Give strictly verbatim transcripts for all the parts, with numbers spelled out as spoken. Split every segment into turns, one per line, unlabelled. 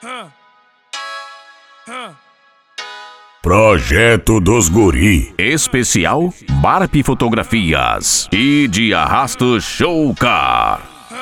Projeto dos Guri.
Especial Barp Fotografias e de Arrasto Showcar.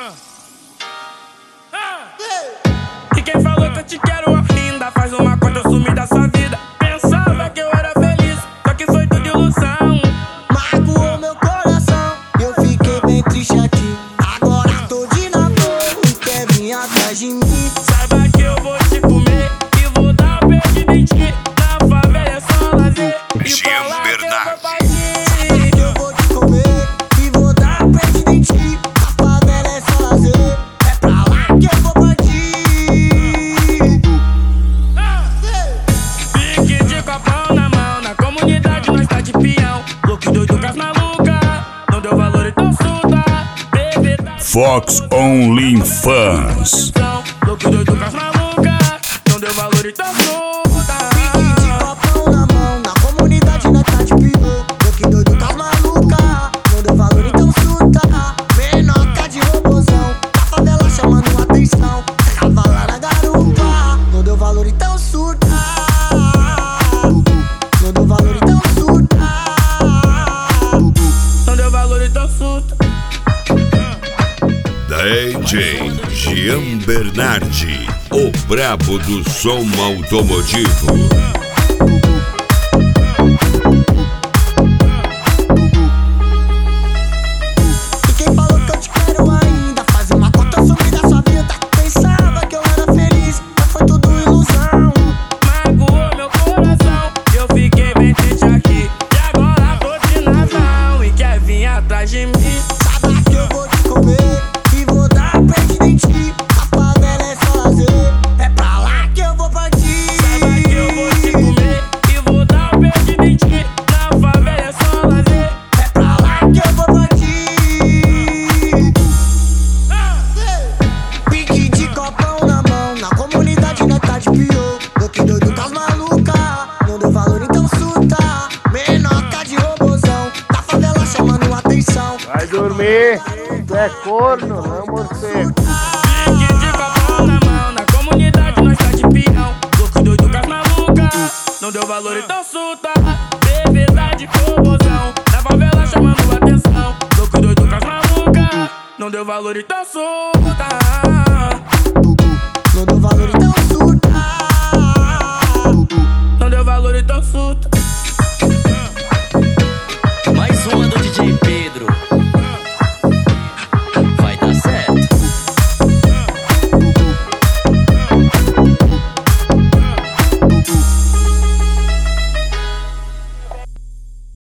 E quem falou que eu te quero ainda faz uma conta, eu sumi da sua vida. Pensava que eu era feliz, só que foi tudo ilusão.
Magoou meu coração, eu fiquei bem triste aqui. Agora tô de namoro e quer vir atrás de mim.
Saiba que eu vou te comer e vou dar um beijo em ti. Na favela é só lazer e falar que eu vou partir.
Saiba que eu vou te comer e vou dar um beijo em ti. Na favela é só lazer, é pra lá que eu vou partir.
Pique de copão na mão, na comunidade nós tá de peão. Louco doido com as malucas, não deu valor então surta. Bebê tá
Fox Only Fans.
louco doido com as malucas, não deu valor então surta.
Pique de copão na mão, na comunidade nós tá de pior. Louco doido com as malucas, não deu valor então surta. Menoca de robozão, da favela chamando atenção. Cavalar na garupa, não deu valor então surta. Não deu valor então surta.
Não deu valor então surta.
D J Jean Bernardi, o brabo do som automotivo.
E quem falou que eu te quero ainda faz uma conta, eu sumi da sua vida. Pensava que eu era feliz, mas foi tudo ilusão.
Magoou meu coração, eu fiquei bem triste aqui. E agora tô de nazão e quer vir atrás de mim.
Sabe que eu vou te comer e vou dar um beijo em ti. A favela é só lazer, é pra lá que eu vou partir.
Saiba que eu vou te comer e vou dar um beijo em ti. Na favela é só lazer,
É pra lá que eu vou partir. Pique de copão na mão, na comunidade nós tá de pior. Louco doido com as malucas, não deu valor então surta. Menoca de robozão, da favela chamando atenção.
Vai dormir, tu é corno, não morcego.
pique de copão na mão, na comunidade nós tá de peão. Louco doido com as malucas, não deu valor então surta. Bebê tá de robozão, na favela chamando atenção. Louco doido com as malucas, não deu valor então surta.